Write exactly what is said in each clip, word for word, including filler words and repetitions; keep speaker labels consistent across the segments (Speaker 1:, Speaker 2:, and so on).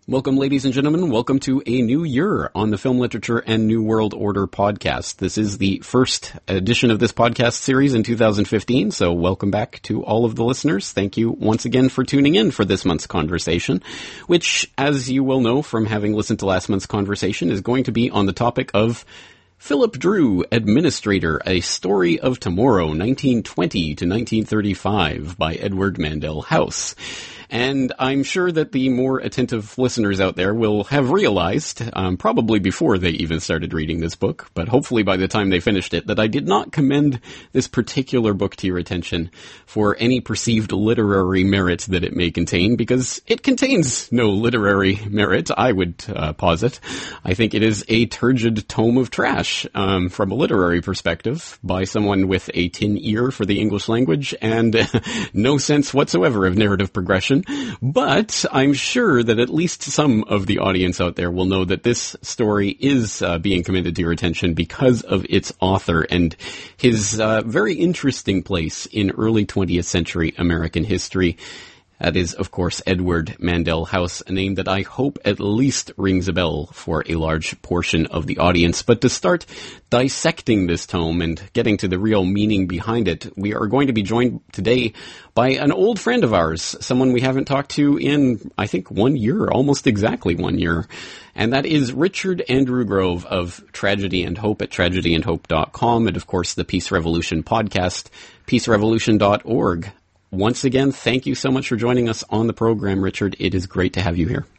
Speaker 1: Welcome, ladies and gentlemen. Welcome to a new year on the Film Literature and New World Order podcast. This is the first edition of this podcast series in two thousand fifteen, so welcome back to all of the listeners. Thank you once again for tuning in for this month's conversation, which, as you will know from having listened to last month's conversation, is going to be on the topic of Philip Drew, Administrator, A Story of Tomorrow, nineteen twenty to nineteen thirty-five, by Edward Mandell House. And I'm sure that the more attentive listeners out there will have realized, um, probably before they even started reading this book, but hopefully by the time they finished it, that I did not commend this particular book to your attention for any perceived literary merit that it may contain, because it contains no literary merit, I would uh, posit. I think it is a turgid tome of trash, um, from a literary perspective, by someone with a tin ear for the English language and no sense whatsoever of narrative progression. But I'm sure that at least some of the audience out there will know that this story is uh, being commended to your attention because of its author and his uh, very interesting place in early twentieth century American history. That is, of course, Edward Mandell House, a name that I hope at least rings a bell for a large portion of the audience. But to start dissecting this tome and getting to the real meaning behind it, we are going to be joined today by an old friend of ours, someone we haven't talked to in, I think, one year, almost exactly one year. And that is Richard Andrew Grove of Tragedy and Hope at tragedy and hope dot com, and, of course, the Peace Revolution podcast, peace revolution dot org. Once again, thank you so much for joining us on the program, Richard. It is great to have you here.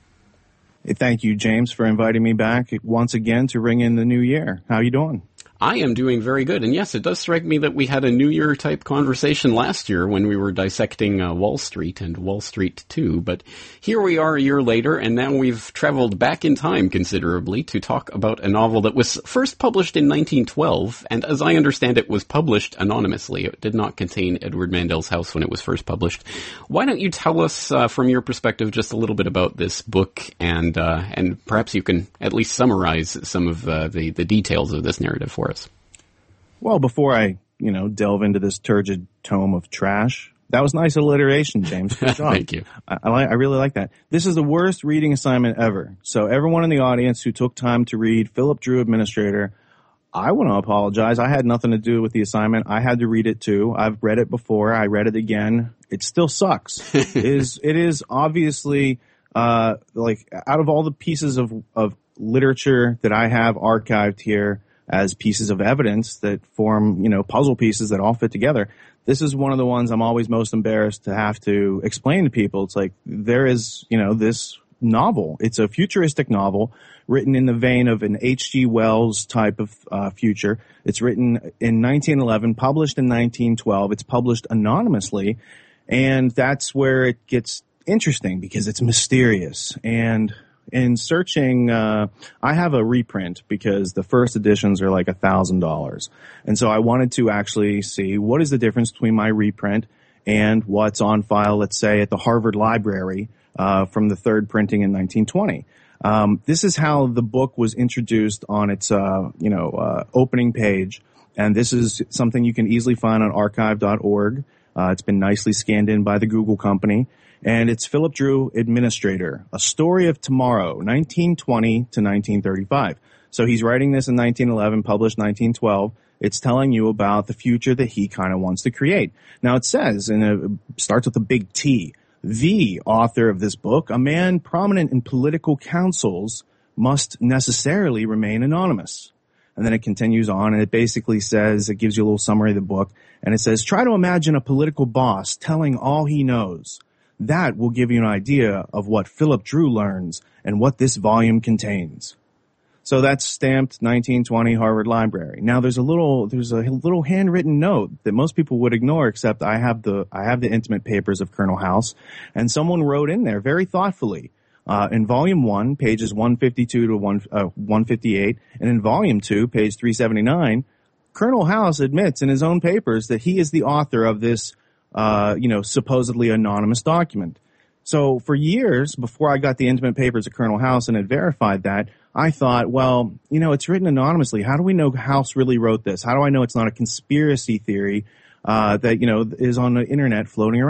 Speaker 2: Thank you, James, for inviting me back once again to ring in the new year. How are you doing?
Speaker 1: I am doing very good. And yes, it does strike me that we had a New Year type conversation last year when we were dissecting uh, Wall Street and Wall Street two. But here we are a year later, and now we've traveled back in time considerably to talk about a novel that was first published in nineteen twelve. And as I understand it, was published anonymously. It did not contain Edward Mandell's House when it was first published. Why don't you tell us, uh, from your perspective, just a little bit about this book, and uh, and perhaps you can at least summarize some of uh, the, the details of this narrative for us.
Speaker 2: Well, before I, you know, delve into this turgid tome of trash, that was nice alliteration, James. Good job.
Speaker 1: Thank you.
Speaker 2: I, I, like, I really like that. This is the worst reading assignment ever. So everyone in the audience who took time to read Philip Drew, Administrator, I want to apologize. I had nothing to do with the assignment. I had to read it too. I've read it before. I read it again. It still sucks. it is, it is obviously, uh, like, out of all the pieces of, of literature that I have archived here as pieces of evidence that form, you know, puzzle pieces that all fit together, this is one of the ones I'm always most embarrassed to have to explain to people. It's like, there is, you know, this novel. It's a futuristic novel written in the vein of an H G Wells type of uh, future. It's written in nineteen eleven, published in nineteen twelve. It's published anonymously, and that's where it gets interesting because it's mysterious. And in searching, uh, I have a reprint because the first editions are like a thousand dollars. And so I wanted to actually see what is the difference between my reprint and what's on file, let's say, at the Harvard Library, uh, from the third printing in nineteen twenty. Um, this is how the book was introduced on its, uh, you know, uh, opening page. And this is something you can easily find on archive dot org. Uh, it's been nicely scanned in by the Google company. And it's Philip Drew, Administrator, A Story of Tomorrow, nineteen twenty to nineteen thirty-five. So he's writing this in nineteen eleven, published nineteen twelve. It's telling you about the future that he kind of wants to create. Now it says, and it starts with a big T, the author of this book, a man prominent in political councils, must necessarily remain anonymous. And then it continues on, and it basically says, it gives you a little summary of the book, and it says, try to imagine a political boss telling all he knows. That will give you an idea of what Philip Drew learns and what this volume contains. So that's stamped nineteen twenty Harvard Library. Now there's a little there's a little handwritten note that most people would ignore, except I have the I have the intimate papers of Colonel House, and someone wrote in there very thoughtfully. Uh, in volume one, pages one fifty-two to one, uh, one fifty-eight, and in volume two, page three seventy-nine, Colonel House admits in his own papers that he is the author of this Uh, you know, supposedly anonymous document. So for years, before I got the intimate papers of Colonel House and had verified that, I thought, well, you know, it's written anonymously. How do we know House really wrote this? How do I know it's not a conspiracy theory uh, that, you know, is on the internet floating around?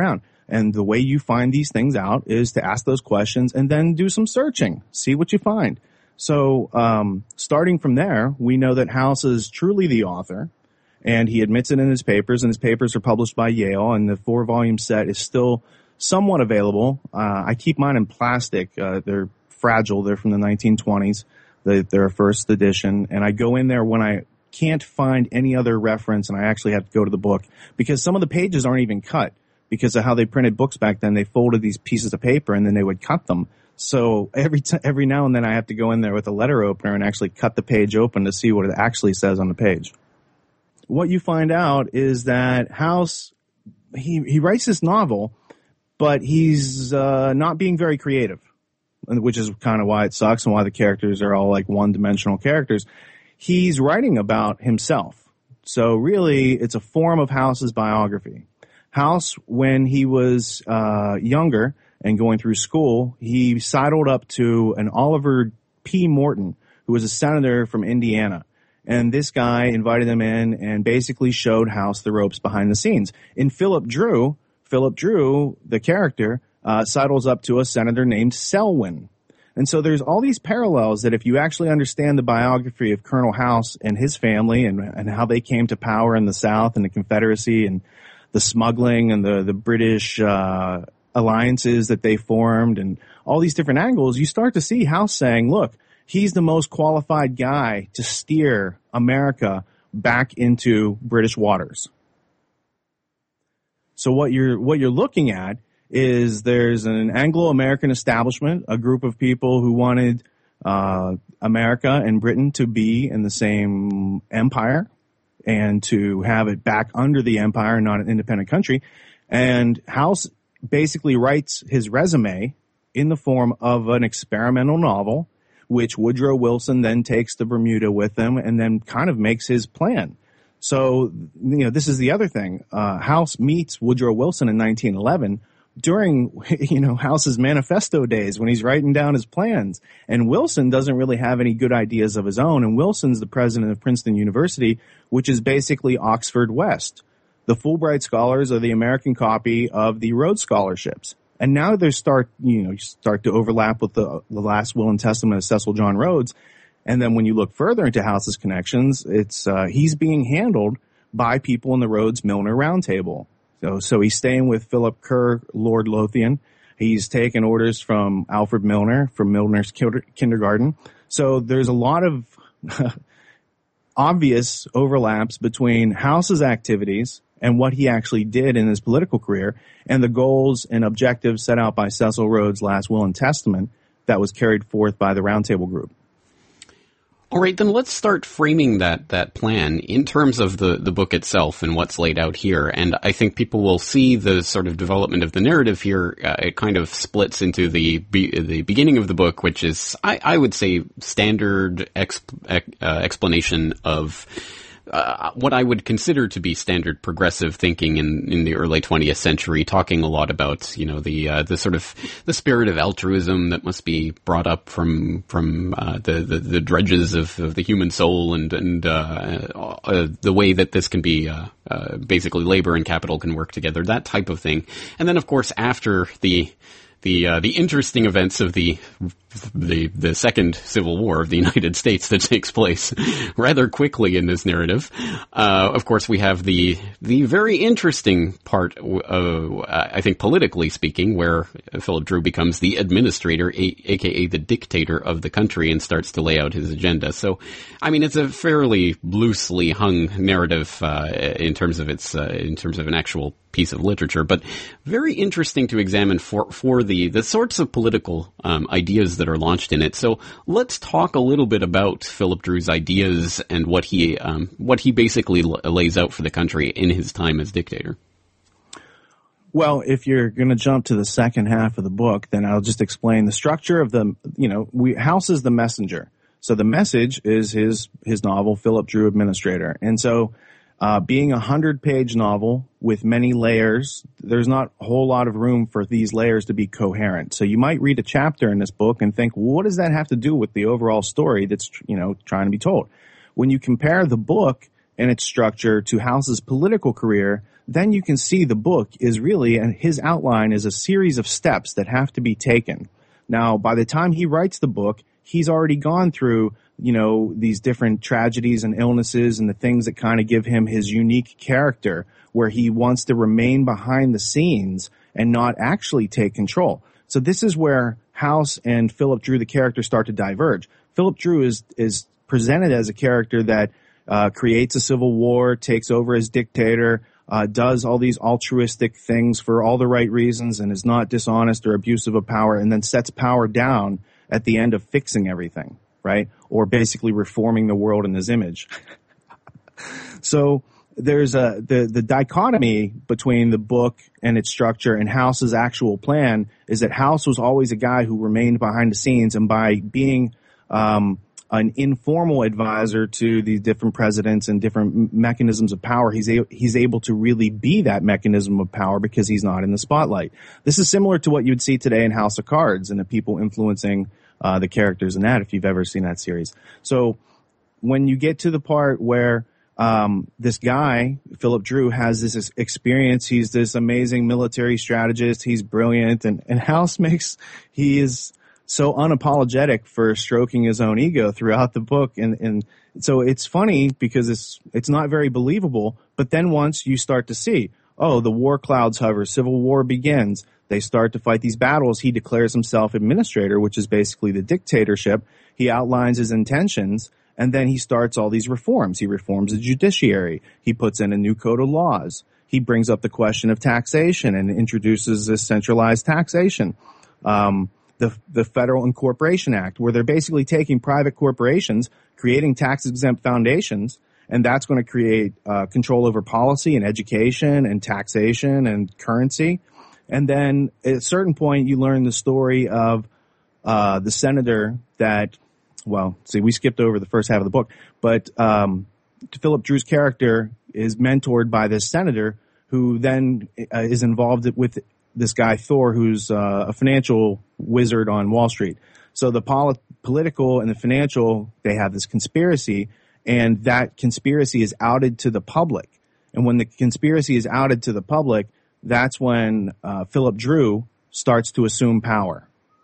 Speaker 2: And the way you find these things out is to ask those questions and then do some searching, see what you find. So um, starting from there, we know that House is truly the author, and he admits it in his papers, and his papers are published by Yale, and the four-volume set is still somewhat available. Uh, I keep mine in plastic. Uh, they're fragile. They're from the nineteen twenties. They, they're a first edition, and I go in there when I can't find any other reference, and I actually have to go to the book because some of the pages aren't even cut. Because of how they printed books back then, they folded these pieces of paper and then they would cut them. So every t- every now and then I have to go in there with a letter opener and actually cut the page open to see what it actually says on the page. What you find out is that House, he, he writes this novel, but he's uh, not being very creative, which is kind of why it sucks and why the characters are all like one-dimensional characters. He's writing about himself. So really, it's a form of House's biography. House, when he was uh younger and going through school, he sidled up to an Oliver P. Morton, who was a senator from Indiana. And this guy invited him in and basically showed House the ropes behind the scenes. In Philip Drew, Philip Drew, the character, uh sidles up to a senator named Selwyn. And so there's all these parallels that if you actually understand the biography of Colonel House and his family and, and how they came to power in the South and the Confederacy and the smuggling and the, the British uh alliances that they formed and all these different angles, you start to see House saying, look, he's the most qualified guy to steer America back into British waters. So what you're what you're looking at is there's an Anglo-American establishment, a group of people who wanted uh America and Britain to be in the same empire and to have it back under the empire, not an independent country. And House basically writes his resume in the form of an experimental novel, which Woodrow Wilson then takes to Bermuda with him and then kind of makes his plan. So, you know, this is the other thing. Uh, House meets Woodrow Wilson in nineteen eleven during, you know, House's manifesto days when he's writing down his plans. And Wilson doesn't really have any good ideas of his own. And Wilson's the president of Princeton University, which is basically Oxford West. The Fulbright Scholars are the American copy of the Rhodes Scholarships. And now they start, you know, start to overlap with the, the last will and testament of Cecil John Rhodes. And then when you look further into House's connections, it's, uh, he's being handled by people in the Rhodes-Milner Roundtable. So, so he's staying with Philip Kerr, Lord Lothian. He's taken orders from Alfred Milner, from Milner's kindergarten. So there's a lot of obvious overlaps between House's activities and what he actually did in his political career and the goals and objectives set out by Cecil Rhodes' last will and testament that was carried forth by the Roundtable Group.
Speaker 1: All right, then let's start framing that, that plan in terms of the, the book itself and what's laid out here. And I think people will see the sort of development of the narrative here. Uh, it kind of splits into the be, the beginning of the book, which is, I, I would say, standard exp, uh, explanation of Uh, what I would consider to be standard progressive thinking in, in the early twentieth century, talking a lot about, you know, the, uh, the sort of, the spirit of altruism that must be brought up from, from, uh, the, the, the dredges of, of the human soul and, and, uh, uh, the way that this can be, uh, uh, basically labor and capital can work together, that type of thing. And then, of course, after the, the, uh, the interesting events of the, the, the second Civil War of the United States that takes place rather quickly in this narrative. Uh, of course, we have the, the very interesting part, uh, I think politically speaking, where Philip Drew becomes the administrator, a, aka the dictator of the country and starts to lay out his agenda. So, I mean, it's a fairly loosely hung narrative, uh, in terms of its, uh, in terms of an actual piece of literature, but very interesting to examine for, for the, the sorts of political, um, ideas that are launched in it. So let's talk a little bit about Philip Drew's ideas and what he, um, what he basically l- lays out for the country in his time as dictator.
Speaker 2: Well, if you're going to jump to the second half of the book, then I'll just explain the structure of the, you know, we, House is the messenger. So the message is his, his novel, Philip Drew Administrator. And so, Uh, being a hundred-page novel with many layers, there's not a whole lot of room for these layers to be coherent. So you might read a chapter in this book and think, well, what does that have to do with the overall story that's, you know, trying to be told? When you compare the book and its structure to House's political career, then you can see the book is really, and his outline is a series of steps that have to be taken. Now, by the time he writes the book, he's already gone through, you know, these different tragedies and illnesses and the things that kind of give him his unique character, where he wants to remain behind the scenes and not actually take control. So this is where House and Philip Drew, the character, start to diverge. Philip Drew is is presented as a character that uh, creates a civil war, takes over as dictator, uh, does all these altruistic things for all the right reasons, and is not dishonest or abusive of power, and then sets power down at the end of fixing everything, right? Or basically reforming the world in his image. So there's a the the dichotomy between the book and its structure and House's actual plan is that House was always a guy who remained behind the scenes, and by being um an informal advisor to the different presidents and different mechanisms of power, he's a, he's able to really be that mechanism of power because he's not in the spotlight. This is similar to what you'd see today in House of Cards and the people influencing uh the characters in that, if you've ever seen that series. So when you get to the part where Um, this guy, Philip Drew, has this experience. He's this amazing military strategist. He's brilliant. And, and House makes, he is so unapologetic for stroking his own ego throughout the book. And, and so it's funny because it's, it's not very believable. But then once you start to see, oh, the war clouds hover, civil war begins. They start to fight these battles. He declares himself administrator, which is basically the dictatorship. He outlines his intentions. And then he starts all these reforms. He reforms the judiciary. He puts in a new code of laws. He brings up the question of taxation and introduces this centralized taxation. Um, the, the Federal Incorporation Act, where they're basically taking private corporations, creating tax-exempt foundations, and that's going to create uh, control over policy and education and taxation and currency. And then at a certain point, you learn the story of uh, the senator that Well, see, we skipped over the first half of the book, but um, Philip Drew's character is mentored by this senator who then uh, is involved with this guy Thor, who's uh, a financial wizard on Wall Street. So the poli- political and the financial, they have this conspiracy, and that conspiracy is outed to the public. And when the conspiracy is outed to the public, that's when uh, Philip Drew starts to assume power.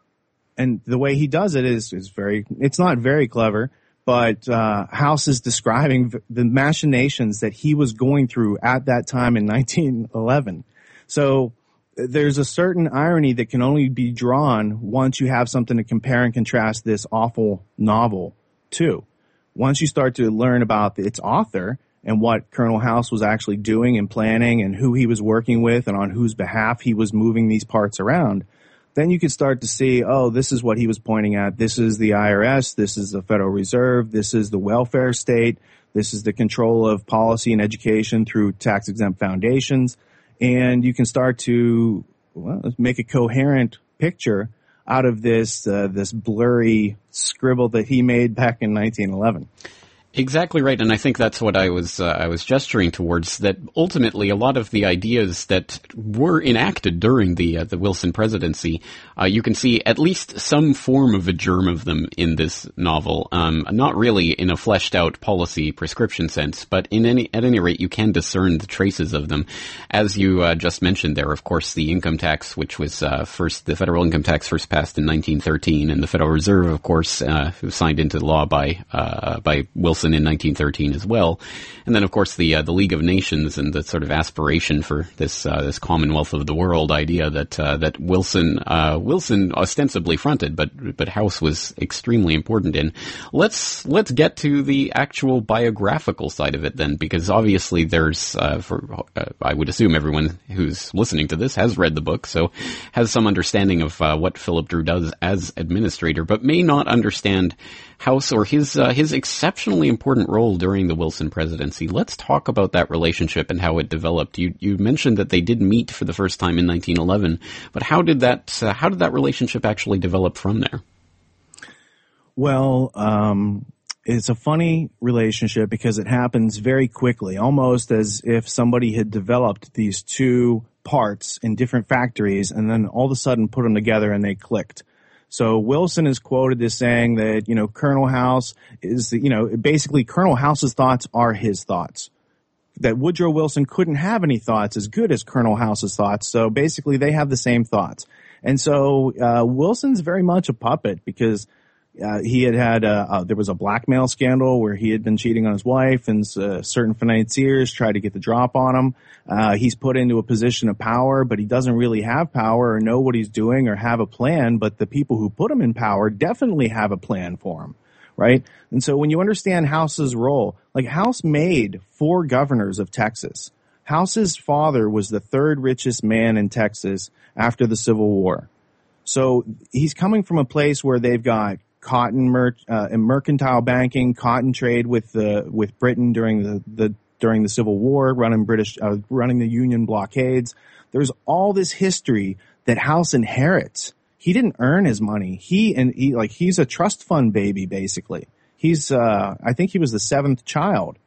Speaker 2: And the way he does it is, is very, it's not very clever, but uh, House is describing the machinations that he was going through at that time in nineteen eleven. So there's a certain irony that can only be drawn once you have something to compare and contrast this awful novel to. Once you start to learn about its author and what Colonel House was actually doing and planning and who he was working with and on whose behalf he was moving these parts around, then you can start to see, oh, this is what he was pointing at. This is the I R S. This is the Federal Reserve. This is the welfare state. This is the control of policy and education through tax-exempt foundations. And you can start to well, make a coherent picture out of this uh, this blurry scribble that he made back in nineteen eleven.
Speaker 1: Exactly right, and I think that's what I was uh, I was gesturing towards. That ultimately, a lot of the ideas that were enacted during the uh, the Wilson presidency, uh, you can see at least some form of a germ of them in this novel. Um, not really in a fleshed out policy prescription sense, but in any at any rate, you can discern the traces of them, as you uh, just mentioned there. Of course, the income tax, which was uh, first the federal income tax first passed in nineteen thirteen, and the Federal Reserve, of course, uh, was signed into law by uh, by Wilson in nineteen thirteen as well. And then, of course, the uh, the League of Nations and the sort of aspiration for this uh, this Commonwealth of the World idea that uh, that Wilson uh, Wilson ostensibly fronted, but but House was extremely important in. Let's let's get to the actual biographical side of it then, because obviously there's uh, for uh, I would assume everyone who's listening to this has read the book, so has some understanding of uh, what Philip Drew does as administrator, but may not understand House or his uh, his exceptionally important role during the Wilson presidency. Let's talk about that relationship and how it developed. You you mentioned that they did meet for the first time in nineteen eleven, but how did that uh, how did that relationship actually develop from there?
Speaker 2: Well, um, it's a funny relationship because it happens very quickly, almost as if somebody had developed these two parts in different factories and then all of a sudden put them together and they clicked. So Wilson is quoted as saying that, you know, Colonel House is, you know, basically Colonel House's thoughts are his thoughts. That Woodrow Wilson couldn't have any thoughts as good as Colonel House's thoughts. So basically they have the same thoughts. And so uh, Wilson's very much a puppet because uh, he had had, uh, uh, there was a blackmail scandal where he had been cheating on his wife, and uh, certain financiers tried to get the drop on him. Uh, he's put into a position of power, but he doesn't really have power or know what he's doing or have a plan. But the people who put him in power definitely have a plan for him, right? And so when you understand House's role, like House made four governors of Texas. House's father was the third richest man in Texas after the Civil War. So he's coming from a place where they've got cotton mer- uh, and mercantile banking, cotton trade with the with Britain during the, the during the Civil War, running British uh, running the Union blockades. There's all this history that House inherits. He didn't earn his money. He and he like he's a trust fund baby basically. He's uh I think he was the seventh child.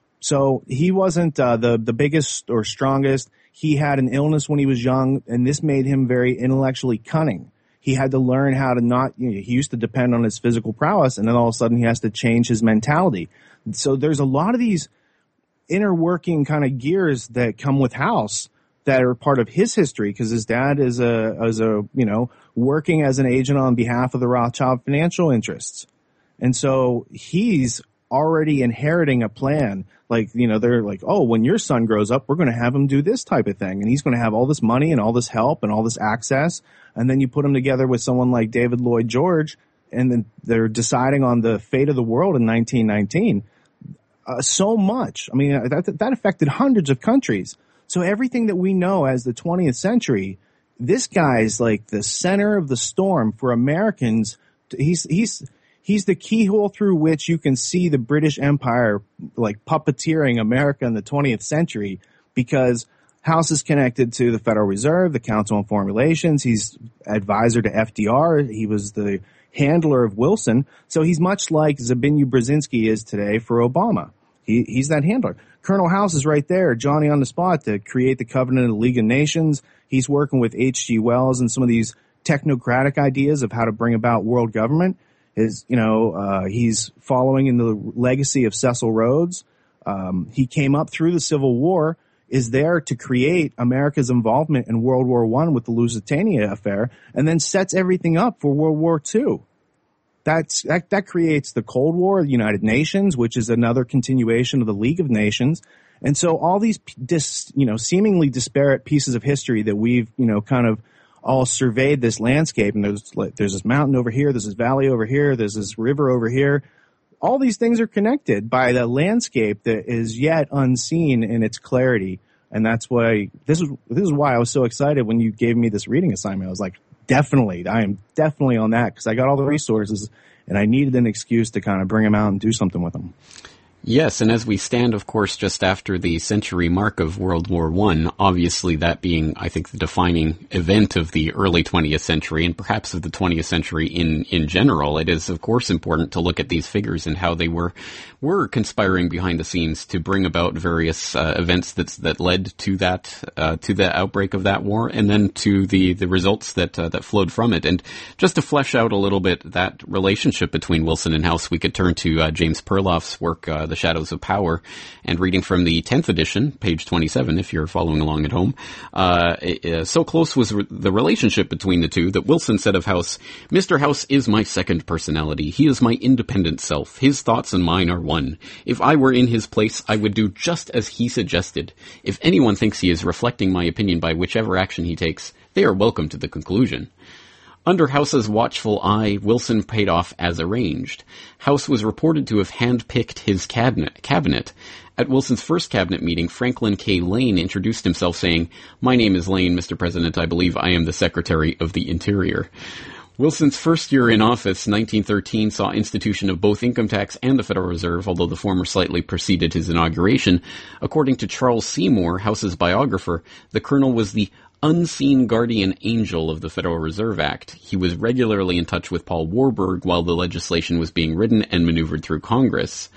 Speaker 2: So he wasn't uh, the the biggest or strongest. He had an illness when he was young, and this made him very intellectually cunning. He had to learn how to not, you know, he used to depend on his physical prowess, and then all of a sudden he has to change his mentality. So there's a lot of these inner working kind of gears that come with House that are part of his history, because his dad is a, as a, you know, working as an agent on behalf of the Rothschild financial interests. And so he's already inheriting a plan. Like, you know, they're like, oh, when your son grows up, we're going to have him do this type of thing. And he's going to have all this money and all this help and all this access. And then you put him together with someone like David Lloyd George, and then they're deciding on the fate of the world in nineteen nineteen. Uh, so much. I mean, that, that affected hundreds of countries. So everything that we know as the twentieth century, this guy's like the center of the storm for Americans. He's, he's, He's the keyhole through which you can see the British Empire like puppeteering America in the twentieth century, because House is connected to the Federal Reserve, the Council on Foreign Relations. He's advisor to F D R. He was the handler of Wilson. So he's much like Zbigniew Brzezinski is today for Obama. He, he's that handler. Colonel House is right there, Johnny on the spot, to create the Covenant of the League of Nations. He's working with H G Wells and some of these technocratic ideas of how to bring about world government. Is, you know, uh, he's following in the legacy of Cecil Rhodes. Um, he came up through the Civil War, is there to create America's involvement in World War One with the Lusitania affair, and then sets everything up for World War Two. That's, that, that creates the Cold War, the United Nations, which is another continuation of the League of Nations. And so all these, dis, you know, seemingly disparate pieces of history that we've, you know, kind of all surveyed this landscape, and there's there's this mountain over here, there's this valley over here, there's this river over here. All these things are connected by the landscape that is yet unseen in its clarity. And that's why this is this is why I was so excited when you gave me this reading assignment. I was like, definitely, I am definitely on that, because I got all the resources and I needed an excuse to kind of bring them out and do something with them.
Speaker 1: Yes, and as we stand, of course, just after the century mark of World War One, obviously that being, I think, the defining event of the early twentieth century, and perhaps of the twentieth century in, in general, it is, of course, important to look at these figures and how they were were conspiring behind the scenes to bring about various uh, events that that led to that uh, to the outbreak of that war, and then to the the results that uh, that flowed from it. And just to flesh out a little bit that relationship between Wilson and House, we could turn to uh, James Perloff's work, uh, The Shadows of Power, and reading from the tenth edition, page twenty-seven, if you're following along at home. Uh, uh, so close was re- the relationship between the two that Wilson said of House, "Mister House is my second personality. He is my independent self. His thoughts and mine are one. If I were in his place, I would do just as he suggested. If anyone thinks he is reflecting my opinion by whichever action he takes, they are welcome to the conclusion." Under House's watchful eye, Wilson paid off as arranged. House was reported to have handpicked his cabinet. cabinet. At Wilson's first cabinet meeting, Franklin K. Lane introduced himself saying, "My name is Lane, Mister President. I believe I am the Secretary of the Interior." Wilson's first year in office, nineteen thirteen, saw institution of both income tax and the Federal Reserve, although the former slightly preceded his inauguration. According to Charles Seymour, House's biographer, the colonel was the unseen guardian angel of the Federal Reserve Act. He was regularly in touch with Paul Warburg while the legislation was being written and maneuvered through Congress.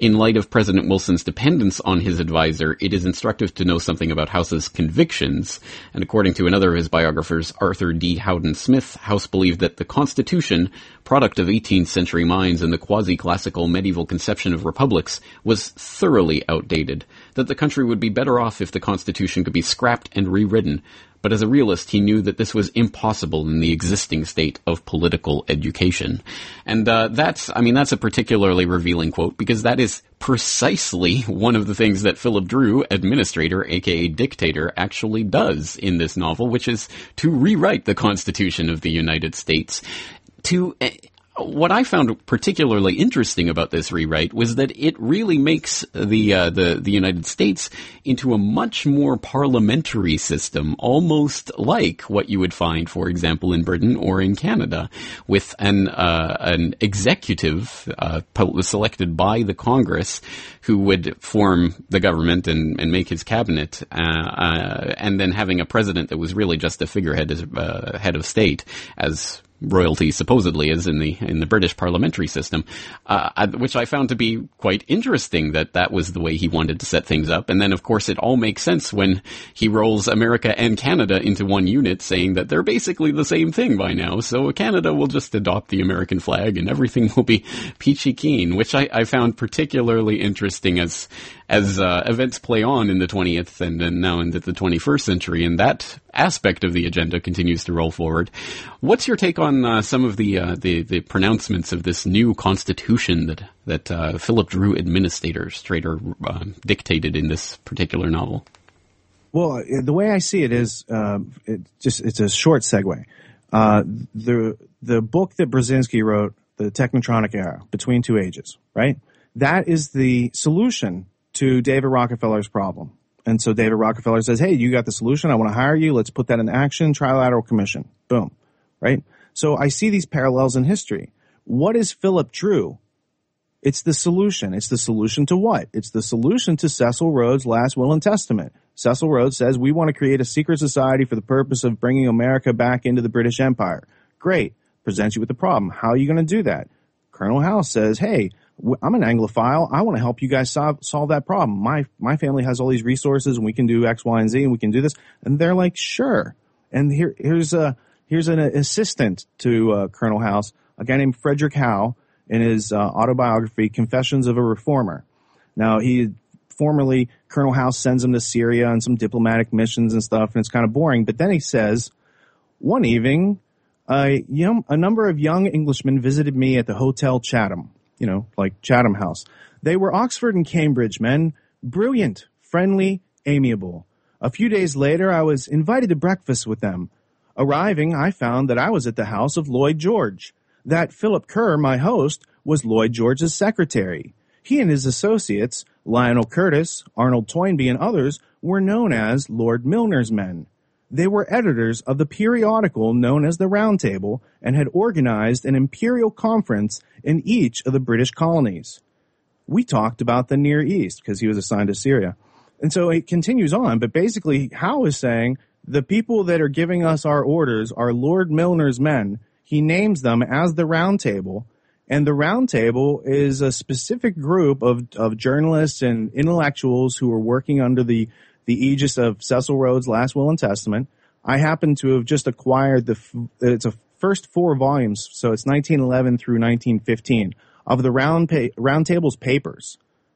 Speaker 1: In light of President Wilson's dependence on his advisor, it is instructive to know something about House's convictions. And according to another of his biographers, Arthur D. Howden Smith, House believed that the Constitution, product of eighteenth century minds and the quasi-classical medieval conception of republics, was thoroughly outdated, that the country would be better off if the Constitution could be scrapped and rewritten. But as a realist, he knew that this was impossible in the existing state of political education. And uh, that's, I mean, that's a particularly revealing quote, because that is precisely one of the things that Philip Drew, administrator, aka dictator, actually does in this novel, which is to rewrite the Constitution of the United States. To... Uh, What I found particularly interesting about this rewrite was that it really makes the uh, the the United States into a much more parliamentary system, almost like what you would find, for example, in Britain or in Canada, with an uh, an executive uh, selected by the Congress who would form the government and, and make his cabinet, uh, uh, and then having a president that was really just a figurehead as uh, head of state, as royalty supposedly is in the in the British parliamentary system, uh, which I found to be quite interesting that that was the way he wanted to set things up. And then, of course, it all makes sense when he rolls America and Canada into one unit, saying that they're basically the same thing by now. So Canada will just adopt the American flag and everything will be peachy keen, which I, I found particularly interesting as as uh, events play on in the twentieth and, and now into the twenty-first century, and that aspect of the agenda continues to roll forward. What's your take on uh, some of the, uh, the the pronouncements of this new constitution that that uh, Philip Drew, administrator, Strader, uh, dictated in this particular novel?
Speaker 2: Well, the way I see it is, uh, it just it's a short segue. Uh, the the book that Brzezinski wrote, The Technotronic Era, Between Two Ages, right? That is the solution to David Rockefeller's problem. And so David Rockefeller says, hey, you got the solution. I want to hire you. Let's put that in action. Trilateral Commission. Boom. Right? So I see these parallels in history. What is Philip Drew? It's the solution. It's the solution to what? It's the solution to Cecil Rhodes' last will and testament. Cecil Rhodes says, we want to create a secret society for the purpose of bringing America back into the British Empire. Great. Presents you with the problem. How are you going to do that? Colonel House says, hey, I'm an Anglophile. I want to help you guys solve, solve that problem. My, my family has all these resources and we can do X, Y, and Z and we can do this. And they're like, sure. And here, here's a, here's an assistant to, uh, Colonel House, a guy named Frederick Howe in his, uh, autobiography, Confessions of a Reformer. Now, he, formerly, Colonel House sends him to Syria on some diplomatic missions and stuff, and it's kind of boring. But then he says, one evening, uh, you know, a number of young Englishmen visited me at the Hotel Chatham. You know, like Chatham House. They were Oxford and Cambridge men, brilliant, friendly, amiable. A few days later, I was invited to breakfast with them. Arriving, I found that I was at the house of Lloyd George. That Philip Kerr, my host, was Lloyd George's secretary. He and his associates, Lionel Curtis, Arnold Toynbee, and others, were known as Lord Milner's men. They were editors of the periodical known as the Round Table and had organized an imperial conference in each of the British colonies. We talked about the Near East because he was assigned to Syria. And so it continues on, but basically Howe is saying the people that are giving us our orders are Lord Milner's men. He names them as the Round Table, and the Round Table is a specific group of, of journalists and intellectuals who are working under the the aegis of Cecil Rhodes' last will and testament. I happen to have just acquired the, it's a first four volumes, so it's nineteen eleven through nineteen fifteen, of the Round, pa- Round Table's papers.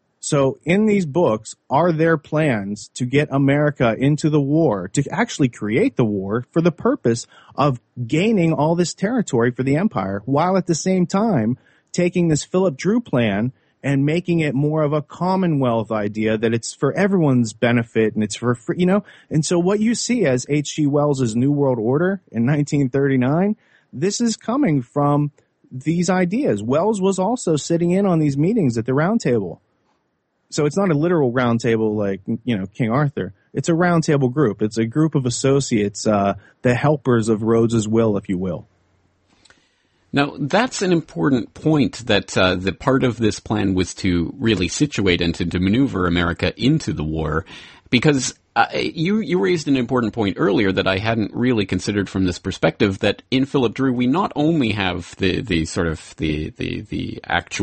Speaker 2: So in these books are their plans to get America into the war, to actually create the war for the purpose of gaining all this territory for the empire, while at the same time taking this Philip Drew plan and making it more of a Commonwealth idea that it's for everyone's benefit and it's for free, you know? And so what you see as H G Wells's New World Order in nineteen thirty-nine, this is coming from these ideas. Wells was also sitting in on these meetings at the Round Table. So it's not a literal round table like, you know, King Arthur. It's a round table group. It's a group of associates, uh, the helpers of Rhodes's will, if you will.
Speaker 1: Now, that's an important point, that uh, the part of this plan was to really situate and to, to maneuver America into the war, because uh, you, you raised an important point earlier that I hadn't really considered from this perspective, that in Philip Drew we not only have the, the sort of the, the, the actual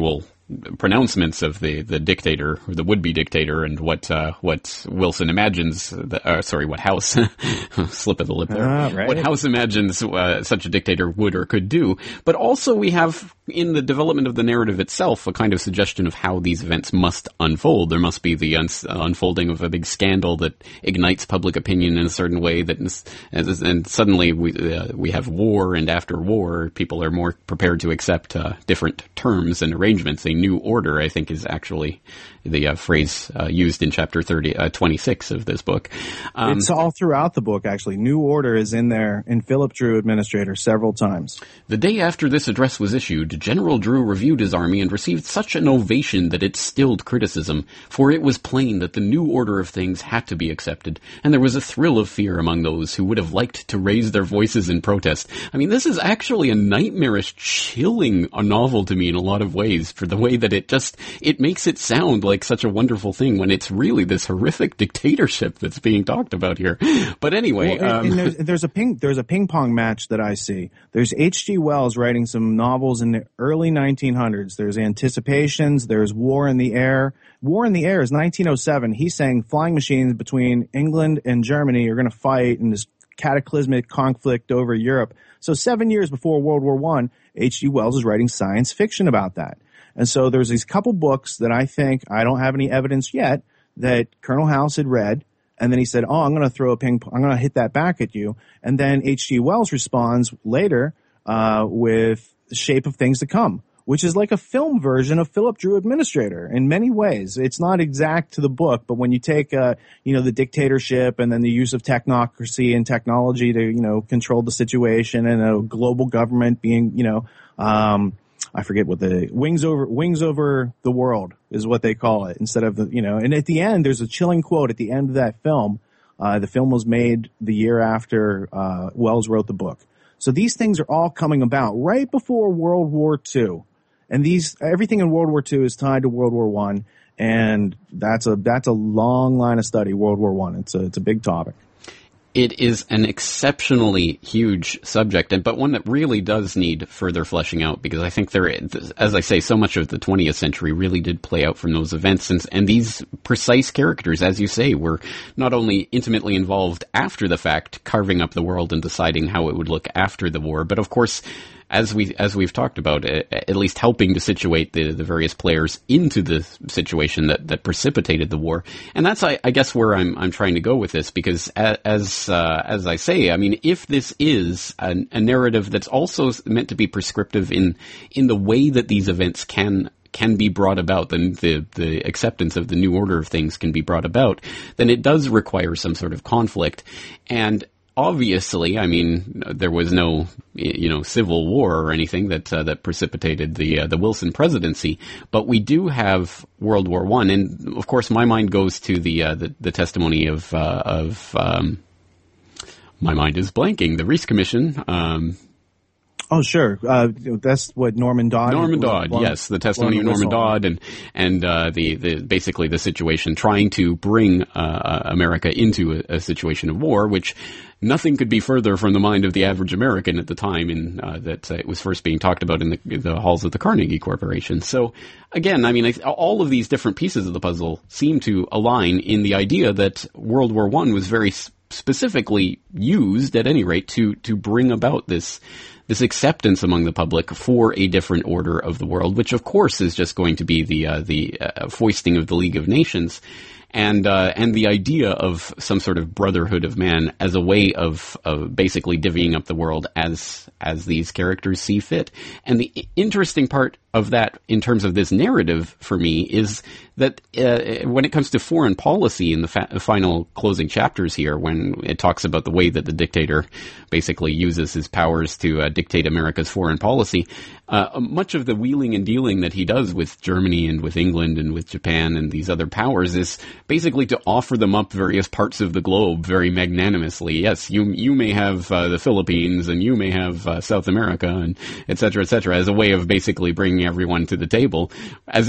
Speaker 1: pronouncements of the, the dictator, or the would-be dictator, and what uh, what Wilson imagines, the, uh, sorry, what House, slip of the lip there,
Speaker 2: ah, right.
Speaker 1: what House imagines uh, such a dictator would or could do. But also we have, in the development of the narrative itself, a kind of suggestion of how these events must unfold. There must be the un- unfolding of a big scandal that ignites public opinion in a certain way, that is, and suddenly we uh, we have war, and after war, people are more prepared to accept uh, different terms and arrangements. A new order, I think, is actually the uh, phrase uh, used in chapter thirty, uh, twenty-six of this book.
Speaker 2: Um, it's all throughout the book, actually. New order is in there in Philip Drew Administrator several times.
Speaker 1: The day after this address was issued, General Drew reviewed his army and received such an ovation that it stilled criticism, for it was plain that the new order of things had to be accepted, and there was a thrill of fear among those who would have liked to raise their voices in protest. I mean, this is actually a nightmarish, chilling a novel to me in a lot of ways, for the way that it just, it makes it sound like such a wonderful thing when it's really this horrific dictatorship that's being talked about here. But anyway,
Speaker 2: well,
Speaker 1: um,
Speaker 2: and there's, there's a ping there's a ping pong match that I see. There's H G Wells writing some novels in the early nineteen hundreds. There's Anticipations. There's War in the Air. War in the Air is nineteen oh seven. He's saying flying machines between England and Germany are going to fight in this cataclysmic conflict over Europe. So seven years before World War One, H G Wells is writing science fiction about that. And so there's these couple books that I think, I don't have any evidence yet, that Colonel House had read. And then he said, oh, I'm going to throw a ping, I'm going to hit that back at you. And then H G Wells responds later uh, with Shape of Things to Come, which is like a film version of Philip Drew Administrator in many ways. It's not exact to the book, but when you take, uh, you know, the dictatorship and then the use of technocracy and technology to, you know, control the situation, and a global government being, you know, um, I forget what the wings over wings over the world is what they call it, instead of the, you know, and at the end there's a chilling quote at the end of that film. Uh, the film was made the year after uh, Wells wrote the book. So these things are all coming about right before World War Two. And these, everything in World War Two is tied to World War One, and that's a that's a long line of study. World War One, it's a it's a big topic.
Speaker 1: It is an exceptionally huge subject, and but one that really does need further fleshing out, because I think there, as I say, so much of the twentieth century really did play out from those events, and, and these precise characters, as you say, were not only intimately involved after the fact, carving up the world and deciding how it would look after the war, but of course, as we as we've talked about, at least helping to situate the, the various players into the situation that, that precipitated the war, and that's I, I guess where I'm I'm trying to go with this, because as uh, as I say, I mean, if this is a, a narrative that's also meant to be prescriptive in in the way that these events can can be brought about, then the the acceptance of the new order of things can be brought about, then it does require some sort of conflict. And obviously, I mean, there was no, you know, civil war or anything that uh, that precipitated the uh, the Wilson presidency, but we do have World War One, and of course, my mind goes to the uh, the, the testimony of uh, of um, my mind is blanking, the Reese Commission. Um,
Speaker 2: Oh, sure. Uh, that's what Norman Dodd.
Speaker 1: Norman Dodd,
Speaker 2: blowing,
Speaker 1: yes, the testimony of Norman Dodd, and and uh, the the basically the situation trying to bring uh, America into a, a situation of war, which nothing could be further from the mind of the average American at the time, in uh, that uh, it was first being talked about in the, the halls of the Carnegie Corporation. So again, I mean, I, all of these different pieces of the puzzle seem to align in the idea that World War One was very specifically used, at any rate, to to bring about this. this acceptance among the public for a different order of the world, which of course is just going to be the uh, the uh, foisting of the League of Nations, and uh, and the idea of some sort of brotherhood of man as a way of, of basically divvying up the world as as these characters see fit. And the interesting part of that, in terms of this narrative for me, is that uh, when it comes to foreign policy in the fa- final closing chapters here, when it talks about the way that the dictator basically uses his powers to uh, dictate America's foreign policy, uh, much of the wheeling and dealing that he does with Germany and with England and with Japan and these other powers is basically to offer them up various parts of the globe very magnanimously. Yes, you you may have uh, the Philippines, and you may have uh, South America, and et cetera, et cetera, as a way of basically bringing everyone to the table, as if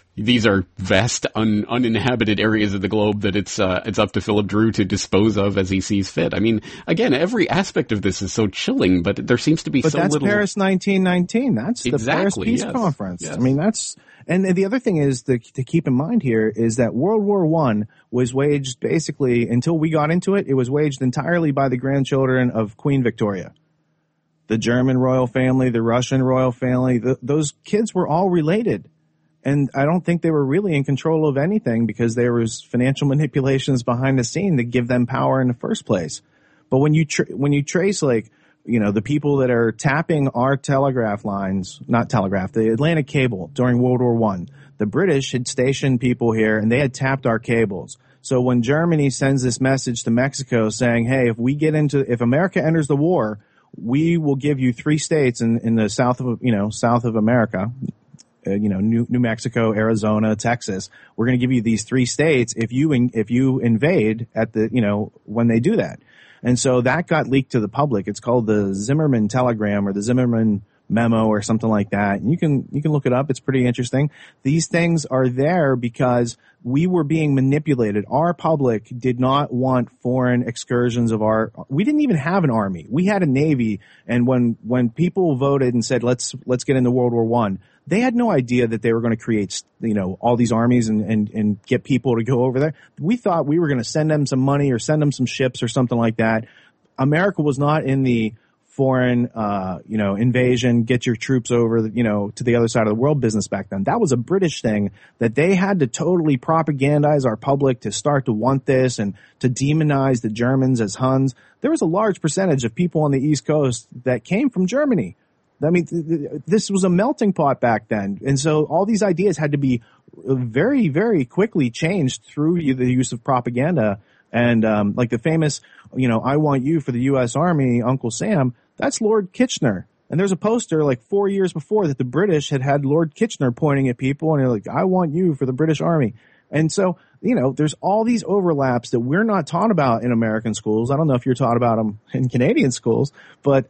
Speaker 1: these are vast, un, uninhabited areas of the globe that it's uh, it's up to Philip Drew to dispose of as he sees fit. I mean, again, every aspect of this is so chilling, but there seems to be
Speaker 2: but
Speaker 1: so
Speaker 2: that's
Speaker 1: little.
Speaker 2: But that's Paris nineteen nineteen. That's the
Speaker 1: exactly,
Speaker 2: Paris Peace
Speaker 1: yes,
Speaker 2: Conference.
Speaker 1: Yes.
Speaker 2: I mean, that's and the other thing is to, to keep in mind here is that World War One was waged basically until we got into it. It was waged entirely by the grandchildren of Queen Victoria. The German royal family, the Russian royal family, the, those kids were all related. And I don't think they were really in control of anything because there was financial manipulations behind the scene to give them power in the first place. But when you tra- when you trace, like, you know, the people that are tapping our telegraph lines, not telegraph, the Atlantic cable during World War One, the British had stationed people here and they had tapped our cables. So when Germany sends this message to Mexico saying, hey, if we get into, if America enters the war, we will give you three states in, in the south of, you know, south of America, uh, you know, New, New Mexico, Arizona, Texas. We're going to give you these three states if you, in, if you invade at the, you know, when they do that. And so that got leaked to the public. It's called the Zimmerman Telegram or the Zimmerman Memo or something like that. And you can, you can look it up. It's pretty interesting. These things are there because we were being manipulated. Our public did not want foreign excursions of our, we didn't even have an army. We had a navy. And when, when people voted and said, let's, let's get into World War One, they had no idea that they were going to create, you know, all these armies and, and, and get people to go over there. We thought we were going to send them some money or send them some ships or something like that. America was not in the foreign, uh, you know, invasion, get your troops over, you know, to the other side of the world business back then. That was a British thing that they had to totally propagandize our public to start to want this and to demonize the Germans as Huns. There was a large percentage of people on the East Coast that came from Germany. I mean, th- th- this was a melting pot back then. And so all these ideas had to be very, very quickly changed through the use of propaganda. And, um, like the famous, you know, I want you for the U S Army, Uncle Sam, that's Lord Kitchener. And there's a poster like four years before that the British had had Lord Kitchener pointing at people and they're like, I want you for the British Army. And so, you know, there's all these overlaps that we're not taught about in American schools. I don't know if you're taught about them in Canadian schools, but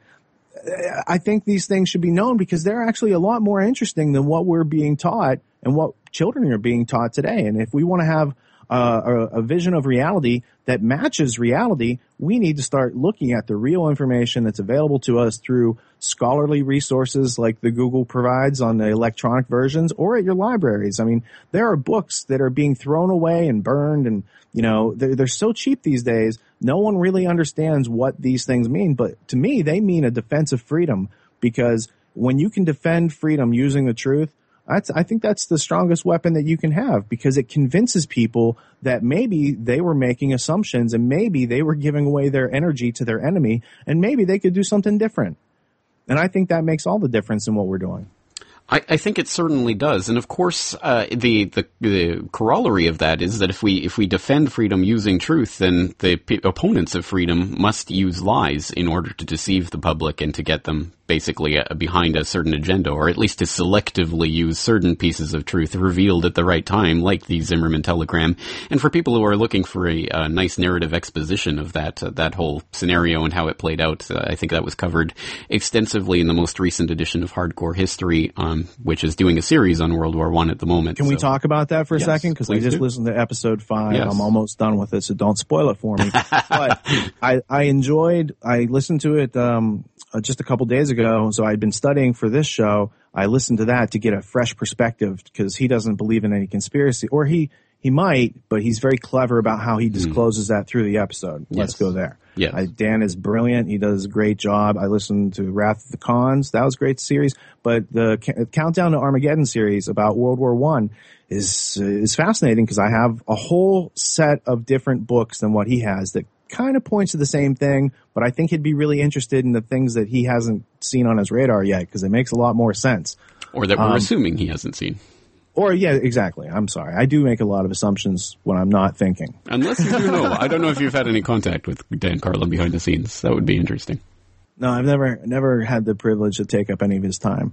Speaker 2: I think these things should be known because they're actually a lot more interesting than what we're being taught and what children are being taught today. And if we want to have uh, a, a vision of reality that matches reality, we need to start looking at the real information that's available to us through scholarly resources like the Google provides on the electronic versions or at your libraries. I mean, there are books that are being thrown away and burned and, you know, they're, they're so cheap these days. No one really understands what these things mean. But to me, they mean a defense of freedom because when you can defend freedom using the truth, That's, I think that's the strongest weapon that you can have because it convinces people that maybe they were making assumptions and maybe they were giving away their energy to their enemy and maybe they could do something different. And I think that makes all the difference in what we're doing.
Speaker 1: I, I think it certainly does, and of course, uh, the, the the corollary of that is that if we if we defend freedom using truth, then the p- opponents of freedom must use lies in order to deceive the public and to get them basically uh, behind a certain agenda, or at least to selectively use certain pieces of truth revealed at the right time, like the Zimmerman Telegram. And for people who are looking for a, a nice narrative exposition of that uh, that whole scenario and how it played out, uh, I think that was covered extensively in the most recent edition of Hardcore History. Um, which is doing a series on World War One at the moment.
Speaker 2: Can
Speaker 1: so.
Speaker 2: we talk about that for a
Speaker 1: yes,
Speaker 2: second? Because I just
Speaker 1: do.
Speaker 2: listened to episode five.
Speaker 1: Yes.
Speaker 2: I'm almost done with it, so don't spoil it for me. But I, I enjoyed, I listened to it um, just a couple days ago, so I'd been studying for this show. I listened to that to get a fresh perspective because he doesn't believe in any conspiracy, or he, he might, but he's very clever about how he discloses mm. that through the episode.
Speaker 1: Yes.
Speaker 2: Let's go there.
Speaker 1: Yes.
Speaker 2: I, Dan is brilliant. He does a great job. I listened to Wrath of the Khans. That was a great series. But the ca- Countdown to Armageddon series about World War One is is fascinating because I have a whole set of different books than what he has that kind of points to the same thing. But I think he'd be really interested in the things that he hasn't seen on his radar yet because it makes a lot more sense.
Speaker 1: Or that we're
Speaker 2: um,
Speaker 1: assuming he hasn't seen.
Speaker 2: Or, yeah, exactly. I'm sorry. I do make a lot of assumptions when I'm not thinking.
Speaker 1: Unless you do know. I don't know if you've had any contact with Dan Carlin behind the scenes. That would be interesting.
Speaker 2: No, I've never never had the privilege to take up any of his time.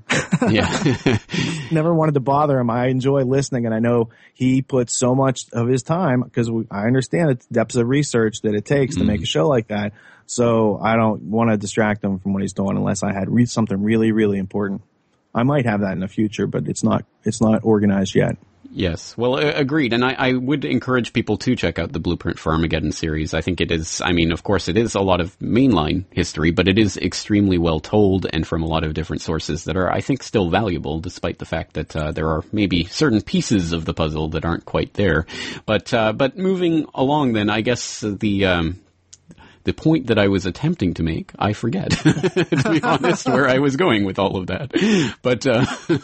Speaker 1: Yeah.
Speaker 2: Never wanted to bother him. I enjoy listening, and I know he puts so much of his time, because I understand the depths of research that it takes mm. to make a show like that. So I don't want to distract him from what he's doing unless I had read something really, really important. I might have that in the future, but it's not it's not organized yet.
Speaker 1: Yes. Well, uh, agreed. And I, I would encourage people to check out the Blueprint for Armageddon series. I think it is, I mean, of course, it is a lot of mainline history, but it is extremely well told and from a lot of different sources that are, I think, still valuable, despite the fact that uh, there are maybe certain pieces of the puzzle that aren't quite there. But, uh, but moving along then, I guess the, um, the point that I was attempting to make, I forget, to be honest, where I was going with all of that. But uh,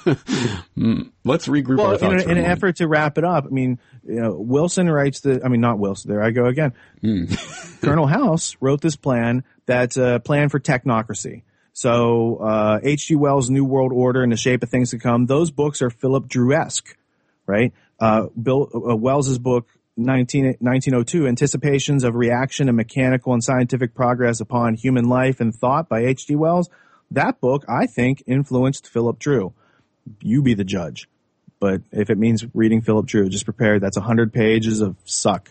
Speaker 1: let's regroup
Speaker 2: well,
Speaker 1: our thoughts.
Speaker 2: In, a,
Speaker 1: for
Speaker 2: in
Speaker 1: a
Speaker 2: an effort to wrap it up, I mean, you know, Wilson writes the, I mean, not Wilson, there I go again. Mm. Colonel House wrote this plan that's a plan for technocracy. So uh H G. Wells' New World Order and The Shape of Things to Come, those books are Philip Drew-esque, right? Uh, Bill uh, Wells's book, nineteen oh two, Anticipations of Reaction and Mechanical and Scientific Progress Upon Human Life and Thought by H G. Wells. That book, I think, influenced Philip Drew. You be the judge. But if it means reading Philip Drew, just prepare. That's one hundred pages of suck.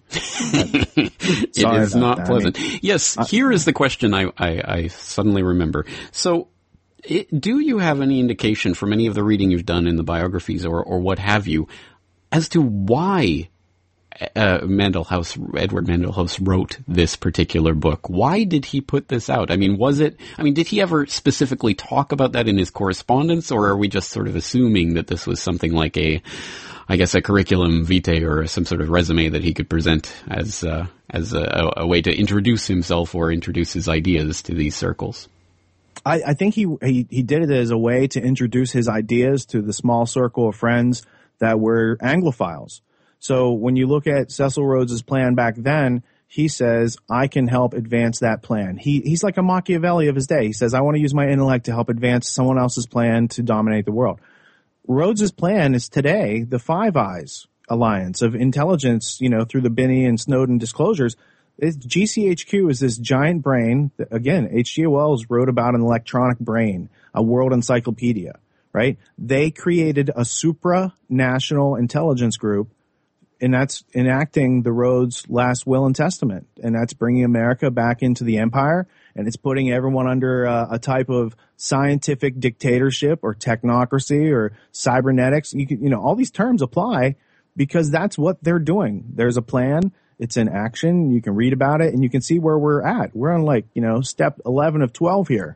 Speaker 1: It is not that. pleasant. I mean, yes, uh, here is the question I, I, I suddenly remember. So, it, do you have any indication from any of the reading you've done in the biographies or, or what have you as to why Uh, Mandel House, Edward Mandel House wrote this particular book? Why did he put this out? I mean, was it, I mean, did he ever specifically talk about that in his correspondence, or are we just sort of assuming that this was something like a, I guess, a curriculum vitae or some sort of resume that he could present as, uh, as a, a way to introduce himself or introduce his ideas to these circles?
Speaker 2: I, I think he, he, he did it as a way to introduce his ideas to the small circle of friends that were Anglophiles. So when you look at Cecil Rhodes's plan back then, he says, I can help advance that plan. He, he's like a Machiavelli of his day. He says, I want to use my intellect to help advance someone else's plan to dominate the world. Rhodes's plan is today the Five Eyes alliance of intelligence, you know, through the Binney and Snowden disclosures. It's, G C H Q is this giant brain that, again, H G. Wells wrote about an electronic brain, a world encyclopedia, right? They created a supranational intelligence group, and that's enacting the Rhodes last will and testament. And that's bringing America back into the empire. And it's putting everyone under uh, a type of scientific dictatorship or technocracy or cybernetics. You can, you know, all these terms apply because that's what they're doing. There's a plan. It's in action. You can read about it and you can see where we're at. We're on like, you know, step eleven of twelve here.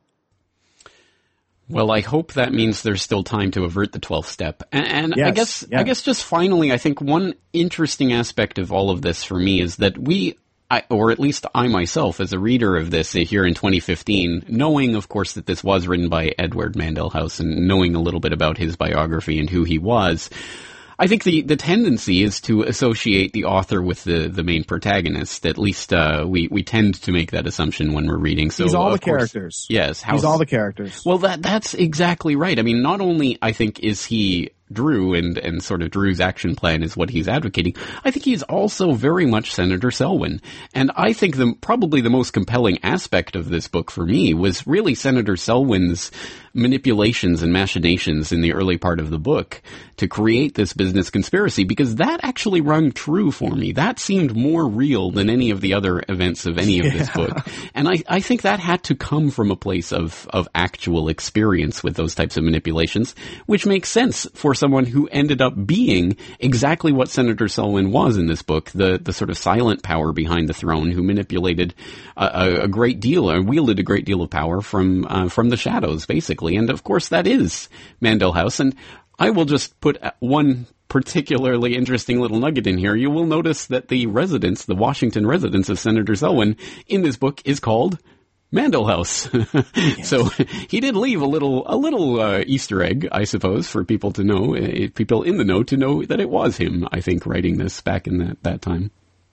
Speaker 1: Well, I hope that means there's still time to avert the twelfth step. And, and
Speaker 2: yes,
Speaker 1: I guess,
Speaker 2: yeah.
Speaker 1: I guess just finally, I think one interesting aspect of all of this for me is that we, I, or at least I myself, as a reader of this here in twenty fifteen, knowing, of course, that this was written by Edward Mandel House and knowing a little bit about his biography and who he was, I think the, the tendency is to associate the author with the, the main protagonist. At least uh, we, we tend to make that assumption when we're reading. So
Speaker 2: he's all the
Speaker 1: course,
Speaker 2: characters.
Speaker 1: Yes.
Speaker 2: House. He's all the characters.
Speaker 1: Well, that that's exactly right. I mean, not only, I think, is he Drew and, and sort of Drew's action plan is what he's advocating, I think he's also very much Senator Selwyn. And I think the probably the most compelling aspect of this book for me was really Senator Selwyn's manipulations and machinations in the early part of the book to create this business conspiracy, because that actually rung true for me. That seemed more real than any of the other events of any of yeah. this book. And I, I think that had to come from a place of, of actual experience with those types of manipulations, which makes sense for someone who ended up being exactly what Senator Selwyn was in this book, the, the sort of silent power behind the throne who manipulated a, a great deal, or wielded a great deal of power from, uh, from the shadows, basically. And of course that is Mandel House. And I will just put one particularly interesting little nugget in here. You will notice that the residence, the Washington residence of Senator Selwyn in this book is called Mandel House. Yes. So he did leave a little, a little uh, Easter egg, I suppose, for people to know, uh, people in the know to know that it was him, I think, writing this back in that, that time.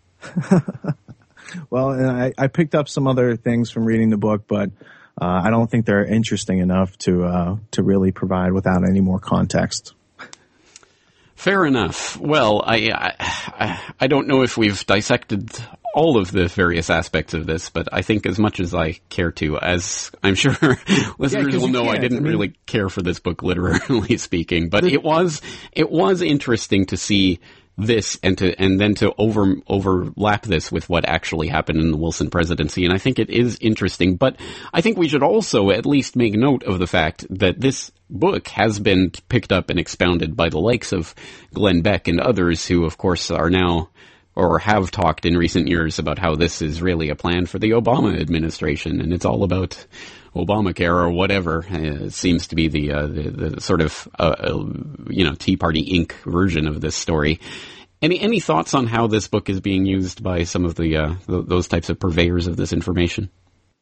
Speaker 2: Well, and I, I picked up some other things from reading the book, but uh, I don't think they're interesting enough to uh, to really provide without any more context.
Speaker 1: Fair enough. Well, I, I I don't know if we've dissected all of the various aspects of this, but I think as much as I care to, as I'm sure listeners
Speaker 2: yeah,
Speaker 1: will know, I didn't I mean, really care for this book, literally speaking, but it was it was interesting to see this and to and then to over overlap this with what actually happened in the Wilson presidency. And I think it is interesting, but I think we should also at least make note of the fact that this book has been picked up and expounded by the likes of Glenn Beck and others who, of course, are now or have talked in recent years about how this is really a plan for the Obama administration, and it's all about Obamacare or whatever. Uh, it seems to be the, uh, the, the sort of, uh, uh, you know, Tea Party Incorporated version of this story. Any any thoughts on how this book is being used by some of the, uh, th- those types of purveyors of this information?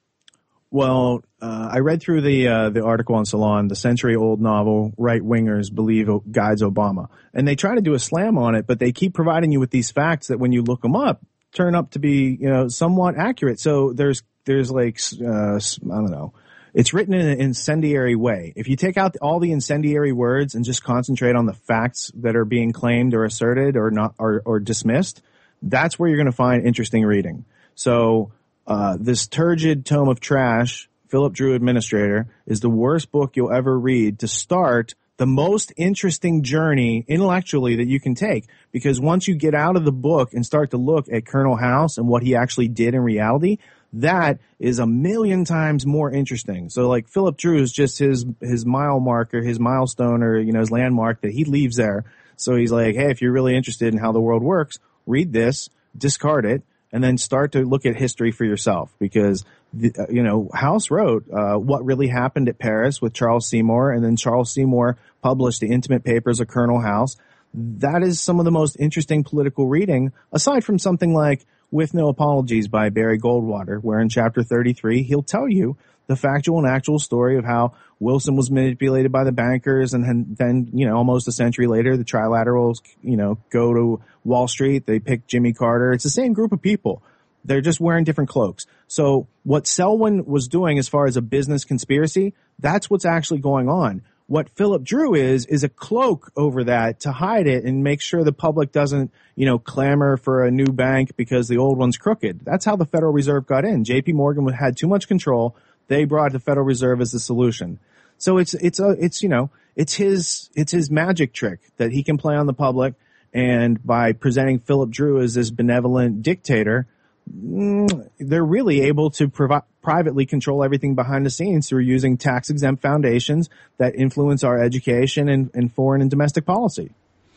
Speaker 2: Well, uh, I read through the uh, the article on Salon, the century-old novel, Right Wingers Believe o- Guides Obama. And they try to do a slam on it, but they keep providing you with these facts that when you look them up, turn up to be, you know, somewhat accurate. So there's, there's like, uh, I don't know. It's written in an incendiary way. If you take out all the incendiary words and just concentrate on the facts that are being claimed or asserted or not, or, or dismissed, that's where you're going to find interesting reading. So, Uh, this turgid tome of trash, Philip Drew Administrator, is the worst book you'll ever read to start the most interesting journey intellectually that you can take. Because once you get out of the book and start to look at Colonel House and what he actually did in reality, that is a million times more interesting. So like Philip Drew is just his, his mile marker, his milestone, or, you know, his landmark that he leaves there. So he's like, hey, if you're really interested in how the world works, read this, discard it, and then start to look at history for yourself, because, the, uh, you know, House wrote uh, what really happened at Paris with Charles Seymour, and then Charles Seymour published the intimate papers of Colonel House. That is some of the most interesting political reading, aside from something like With No Apologies by Barry Goldwater, where in chapter thirty-three, he'll tell you the factual and actual story of how Wilson was manipulated by the bankers, and then, you know, almost a century later, the trilaterals, you know, go to Wall Street, they pick Jimmy Carter. It's the same group of people. They're just wearing different cloaks. So what Selwyn was doing as far as a business conspiracy, that's what's actually going on. What Philip Drew is, is a cloak over that to hide it and make sure the public doesn't, you know, clamor for a new bank because the old one's crooked. That's how the Federal Reserve got in. J P Morgan had too much control. They brought the Federal Reserve as the solution. So it's, it's a, it's, you know, it's his, it's his magic trick that he can play on the public. And by presenting Philip Drew as this benevolent dictator, mm, they're really able to provi- privately control everything behind the scenes through using tax exempt foundations that influence our education and, and foreign and domestic policy.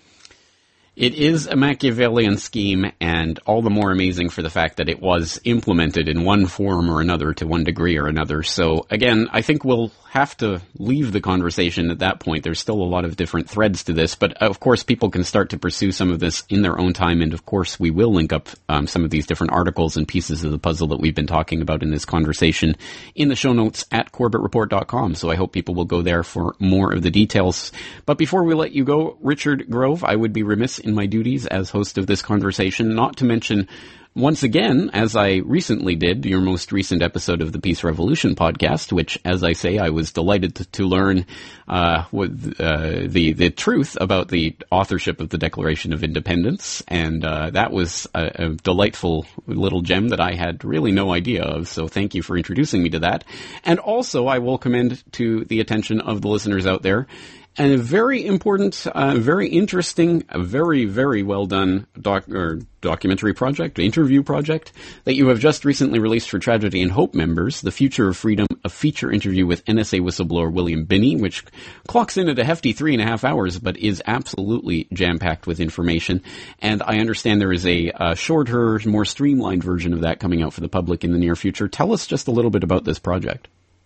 Speaker 1: It is a Machiavellian scheme, and all the more amazing for the fact that it was implemented in one form or another to one degree or another. So, again, I think we'll have to leave the conversation at that point. There's still a lot of different threads to this, but of course people can start to pursue some of this in their own time, and of course we will link up um, some of these different articles and pieces of the puzzle that we've been talking about in this conversation in the show notes at corbett report dot com. So I hope people will go there for more of the details. But before we let you go, Richard Grove, I would be remiss in my duties as host of this conversation not to mention once again, as I recently did, your most recent episode of the Peace Revolution podcast, which, as I say, I was delighted to, to learn uh, with, uh, the the truth about the authorship of the Declaration of Independence, and uh, that was a, a delightful little gem that I had really no idea of. So, thank you for introducing me to that. And also, I will commend to the attention of the listeners out there, and a very important, uh, very interesting, a very, very well done doc, or documentary project, interview project that you have just recently released for Tragedy and Hope members, The Future of Freedom, a feature interview with N S A whistleblower William Binney, which clocks in at a hefty three and a half hours, but is absolutely jam-packed with information. And I understand there is a, a shorter, more streamlined version of that coming out for the public in the near future. Tell us just a little bit about this project.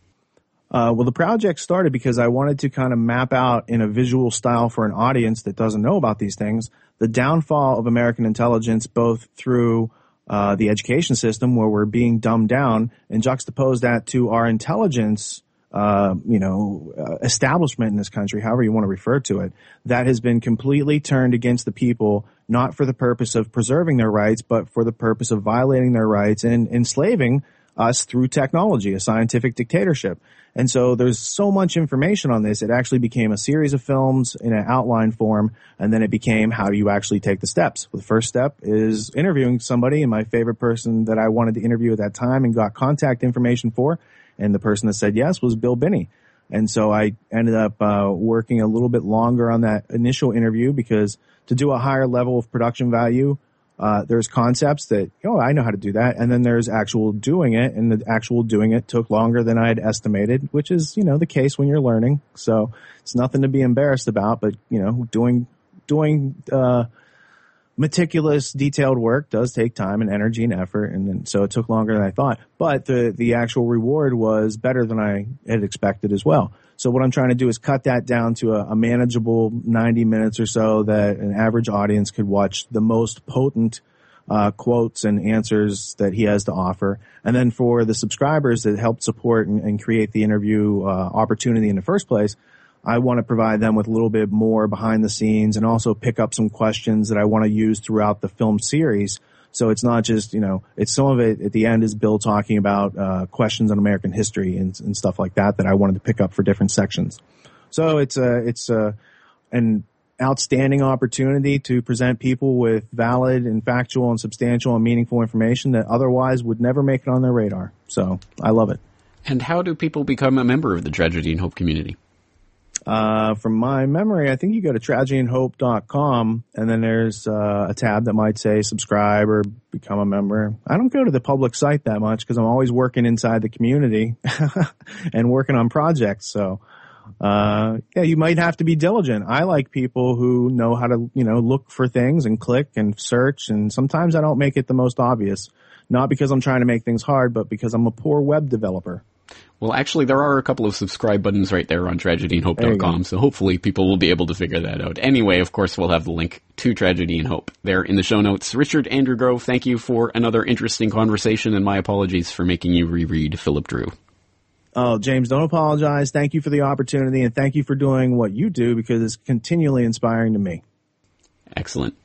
Speaker 2: Uh, well, the project started because I wanted to kind of map out in a visual style for an audience that doesn't know about these things, the downfall of American intelligence, both through uh, the education system where we're being dumbed down, and juxtapose that to our intelligence, uh, you know, uh, establishment in this country, however you want to refer to it, that has been completely turned against the people, not for the purpose of preserving their rights, but for the purpose of violating their rights and enslaving us through technology, a scientific dictatorship. And so there's so much information on this, it actually became a series of films in an outline form, and then it became how do you actually take the steps. The first step is interviewing somebody, and my favorite person that I wanted to interview at that time and got contact information for, and the person that said yes was Bill Binney. And so I ended up uh, working a little bit longer on that initial interview because to do a higher level of production value, uh, there's concepts that, oh, I know how to do that. And then there's actual doing it, and the actual doing it took longer than I had estimated, which is, you know, the case when you're learning. So it's nothing to be embarrassed about, but, you know, doing, doing, uh, meticulous, detailed work does take time and energy and effort, and then, so it took longer than I thought. But the the actual reward was better than I had expected as well. So what I'm trying to do is cut that down to a, a manageable ninety minutes or so that an average audience could watch the most potent uh quotes and answers that he has to offer. And then for the subscribers that helped support and, and create the interview uh opportunity in the first place, I want to provide them with a little bit more behind the scenes and also pick up some questions that I want to use throughout the film series. So it's not just, you know, it's some of it at the end is Bill talking about uh questions on American history and, and stuff like that that I wanted to pick up for different sections. So it's a, it's a, an outstanding opportunity to present people with valid and factual and substantial and meaningful information that otherwise would never make it on their radar. So I love it.
Speaker 1: And how do people become a member of the Tragedy and Hope community?
Speaker 2: Uh, from my memory, I think you go to tragedy and hope dot com, and then there's uh, a tab that might say subscribe or become a member. I don't go to the public site that much because I'm always working inside the community and working on projects. So, uh, yeah, you might have to be diligent. I like people who know how to, you know, look for things and click and search, and sometimes I don't make it the most obvious. Not because I'm trying to make things hard, but because I'm a poor web developer.
Speaker 1: Well, actually, there are a couple of subscribe buttons right there on tragedy and hope dot com, so hopefully people will be able to figure that out. Anyway, of course, we'll have the link to Tragedy and Hope there in the show notes. Richard Andrew Grove, thank you for another interesting conversation, and my apologies for making you reread Philip Drew.
Speaker 2: Oh, James, don't apologize. Thank you for the opportunity, and thank you for doing what you do, because it's continually inspiring to me.
Speaker 1: Excellent.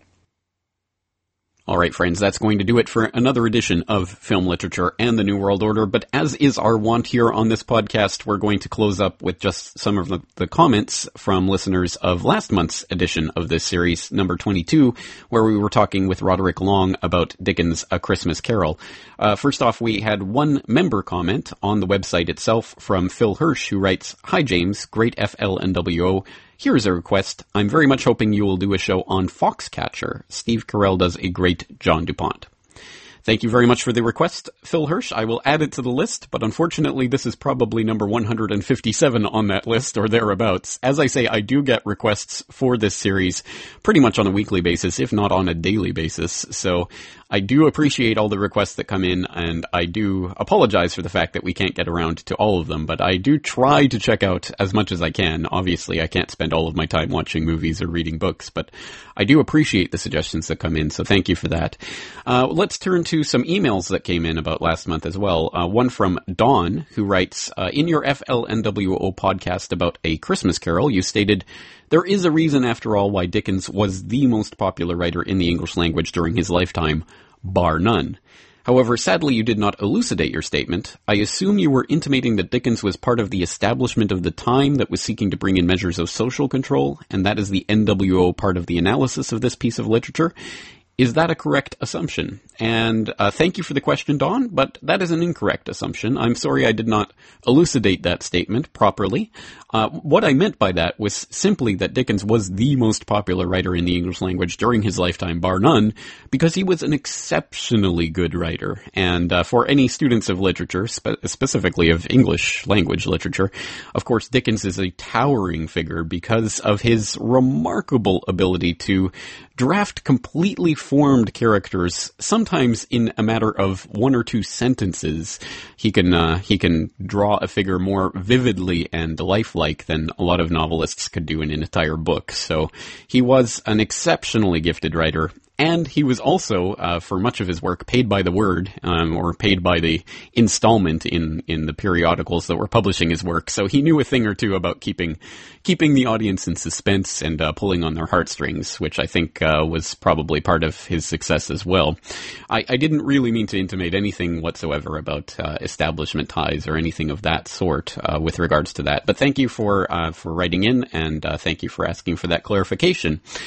Speaker 1: All right, friends, that's going to do it for another edition of Film Literature and the New World Order. But as is our wont here on this podcast, we're going to close up with just some of the, the comments from listeners of last month's edition of this series, number twenty-two, where we were talking with Roderick Long about Dickens' A Christmas Carol. Uh, first off, we had one member comment on the website itself from Phil Hirsch, who writes, "Hi, James, great F L N W O. Here's a request. I'm very much hoping you will do a show on Foxcatcher. Steve Carell does a great John DuPont." Thank you very much for the request, Phil Hirsch. I will add it to the list, but unfortunately this is probably number one hundred fifty-seven on that list or thereabouts. As I say, I do get requests for this series pretty much on a weekly basis, if not on a daily basis. So I do appreciate all the requests that come in, and I do apologize for the fact that we can't get around to all of them, but I do try to check out as much as I can. Obviously, I can't spend all of my time watching movies or reading books, but I do appreciate the suggestions that come in, so thank you for that. Uh, let's turn to some emails that came in about last month as well. Uh, one from Dawn, who writes, uh, in your F L N W O podcast about A Christmas Carol, you stated, there is a reason, after all, why Dickens was the most popular writer in the English language during his lifetime, bar none. However, sadly, you did not elucidate your statement. I assume you were intimating that Dickens was part of the establishment of the time that was seeking to bring in measures of social control, and that is the N W O part of the analysis of this piece of literature. Is that a correct assumption? And uh, thank you for the question, Dawn, but that is an incorrect assumption. I'm sorry I did not elucidate that statement properly. Uh, what I meant by that was simply that Dickens was the most popular writer in the English language during his lifetime, bar none, because he was an exceptionally good writer. And uh, for any students of literature, spe- specifically of English language literature, of course, Dickens is a towering figure because of his remarkable ability to draft completely formed characters, sometimes in a matter of one or two sentences. He can uh, he can draw a figure more vividly and lifelike than a lot of novelists could do in an entire book. So he was an exceptionally gifted writer. And he was also, uh, for much of his work, paid by the word, um, or paid by the installment in, in the periodicals that were publishing his work. So he knew a thing or two about keeping, keeping the audience in suspense and, uh, pulling on their heartstrings, which I think, uh, was probably part of his success as well. I, I didn't really mean to intimate anything whatsoever about, uh, establishment ties or anything of that sort, uh, with regards to that. But thank you for, uh, for writing in, and, uh, thank you for asking for that clarification.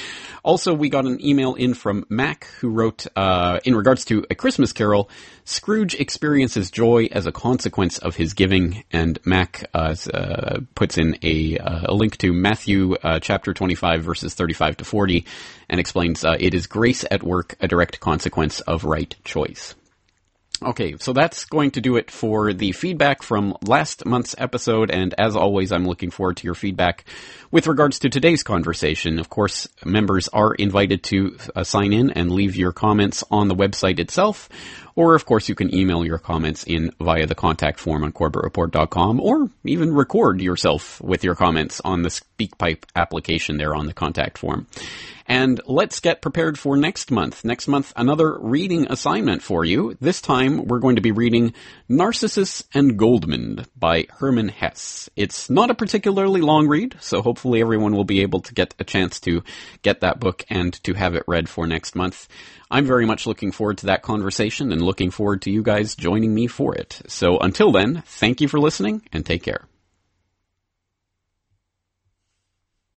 Speaker 1: Also, we got an email in from Mac, who wrote, uh, in regards to A Christmas Carol, Scrooge experiences joy as a consequence of his giving, and Mac uh, uh, puts in a, uh, a link to Matthew uh, chapter twenty-five, verses thirty-five to forty, and explains, uh, it is grace at work, a direct consequence of right choice. Okay, so that's going to do it for the feedback from last month's episode, and as always, I'm looking forward to your feedback with regards to today's conversation. Of course, members are invited to uh, sign in and leave your comments on the website itself, or of course you can email your comments in via the contact form on corbett report dot com, or even record yourself with your comments on the SpeakPipe application there on the contact form. And let's get prepared for next month. Next month, another reading assignment for you. This time, we're going to be reading Narcissus and Goldmund by Hermann Hesse. It's not a particularly long read, so hopefully everyone will be able to get a chance to get that book and to have it read for next month. I'm very much looking forward to that conversation and looking forward to you guys joining me for it. So until then, thank you for listening and take care.